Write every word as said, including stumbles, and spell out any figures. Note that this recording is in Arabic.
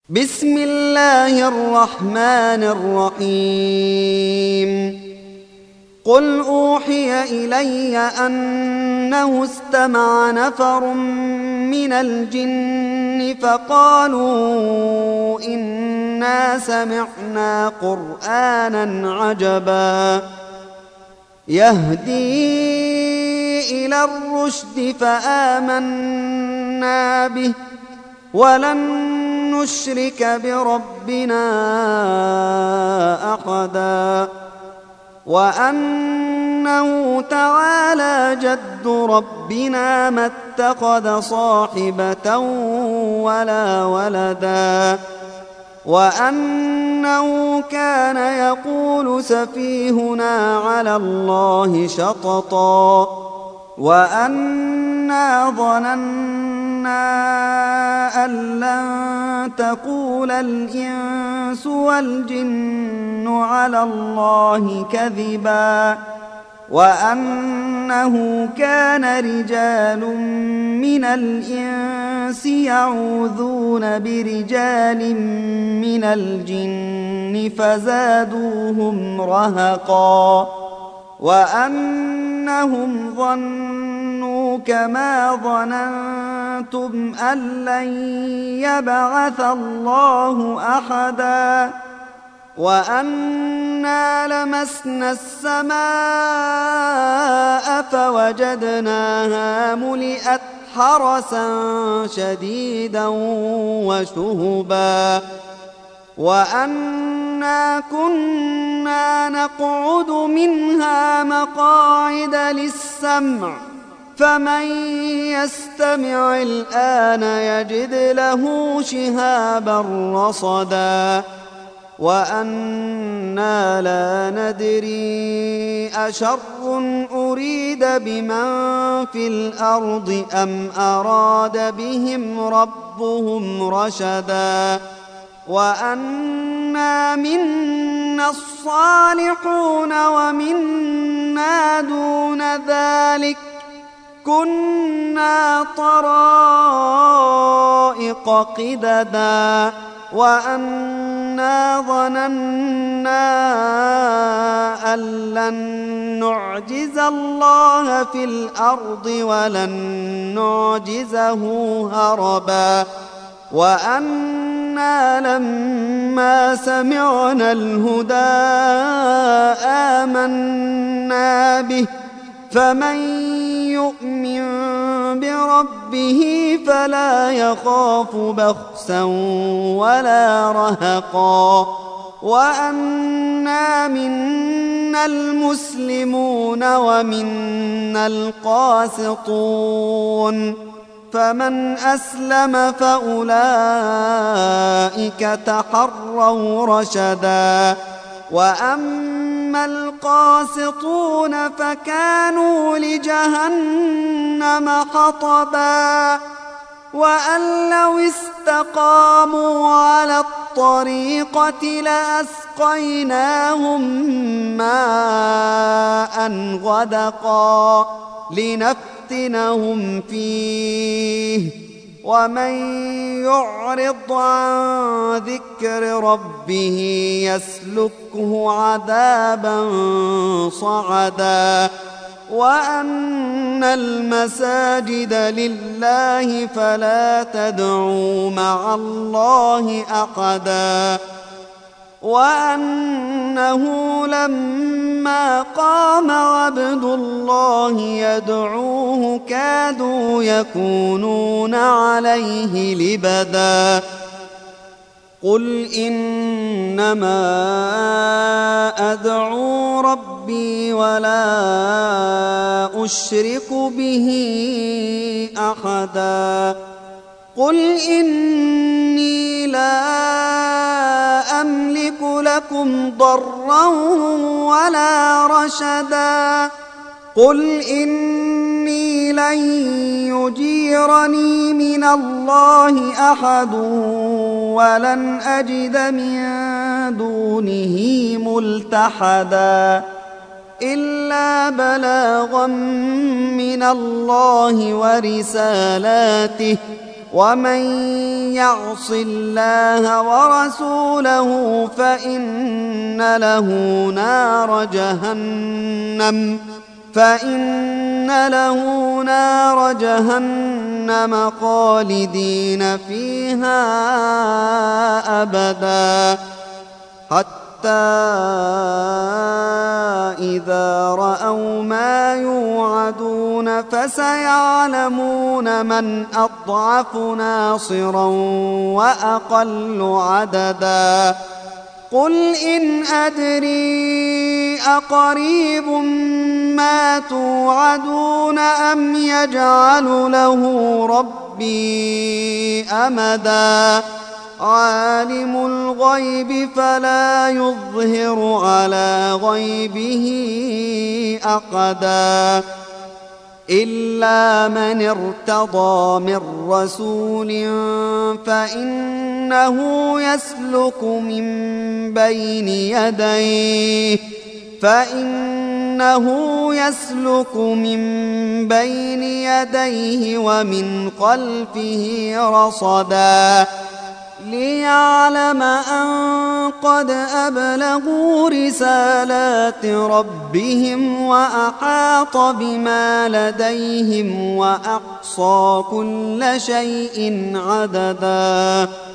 بسم الله الرحمن الرحيم قل أوحي إلي أنه استمع نفر من الجن فقالوا إنا سمعنا قرآنا عجبا يهدي إلى الرشد فآمنا به ولن نشرك بربنا أحدا وأنه تعالى جد ربنا ما اتخذ صاحبة ولا ولدا وأنه كان يقول سفيهنا على الله شططا وأنا ظننا أن لن تقول الإنس والجن على الله كذبا وأنه كان رجال من الإنس يعوذون برجال من الجن فزادوهم رهقا وأنهم ظنوا كما ظننتم أن لن يبعث الله أحدا وأنا لمسنا السماء فوجدناها ملئت حرسا شديدا وشهبا وأنا كنا نقعد منها مقاعد للسمع فمن يستمع الآن يجد له شهابا رصدا وأنا لا ندري أشر أريد بمن في الأرض أم أراد بهم ربهم رشدا وأنا منا الصالحون ومنا دون ذلك كنا طرائق قددا وأنا ظننا أن لن نعجز الله في الأرض ولن نعجزه هربا وأنا لما سمعنا الهدى آمنا به فمن يؤمن بربه فلا يخاف بخسا ولا رهقا وأنا منا المسلمون ومنا القاسطون فمن أسلم فأولئك تحروا رشدا وأما القاسطون فكانوا لجهنم حطبا وأن لو استقاموا على الطريقة لأسقيناهم ماء غدقا لنفتنهم فيه ومن يعرض عن ذكر ربه يسلكه عذابا صعدا وأن المساجد لله فلا تدعوا مع الله أحدا وأنه لما قام عبد الله يدعوه كادوا يكونون عليه لبدا قل إنما أدعو ربي ولا أشرك به أحدا قل إني لا أملك لكم ضرا ولا رشدا قل إني لن يجيرني من الله أحد ولن أجد من دونه ملتحدا إلا بلاغا من الله ورسالاته ومن يعص الله ورسوله فإن له نار جهنم فإن له نار جهنم خالدين فيها أبدا حتى إذا رأوا ما يوعدون فسيعلمون من أضعف ناصرا وأقل عددا قل إن أدري أقريب ما توعدون أم يجعل له ربي أمدا عالم الغيب فلا يظهر على غيبه أحدا إلا من ارتضى من رسول فإنه يسلك من بين يديه فإنه يسلك من بين يديه ومن خلفه رصدا ليعلم أن قد أبلغوا رسالات ربهم وأحاط بما لديهم وأحصى كل شيء عددا